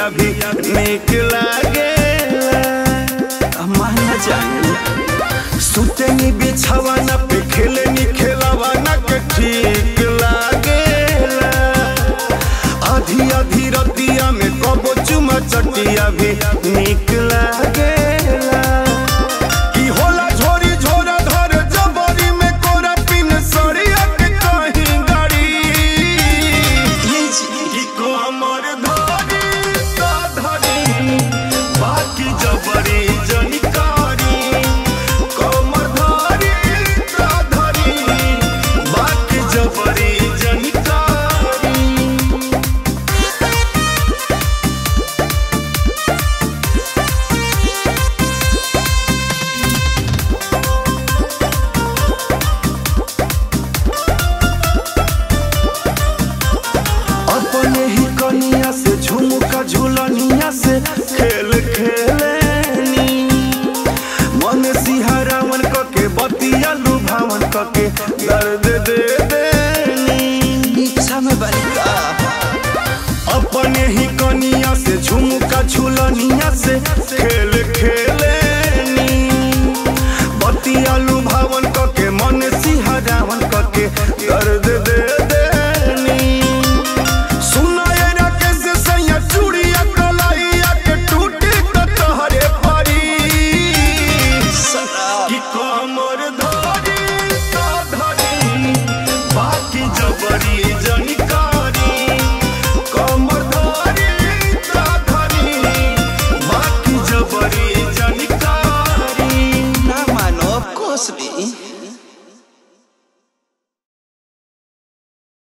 छतिया भी निक लागेला मान जाए सुतनी बिछावाना पे खेलनी खेलावाना के ठीक लागेला आधी आधी रतिया में कबो चुमा चटिया भी निक लागेला कि होला झोरी झोरा धर जबरी में कोरा पिन सरिया के कहीं गाड़ी कि कोमर धरी ता धरी बाकी जबरी जनिकारी कोमर धरी ता धरी बाकी जबरी जनिकारी अपने ही कनिया से झुमका झुलनिया से खेल खेलेनी मन सिहरावन कके बतिया लुभावन कके दर्द दे दे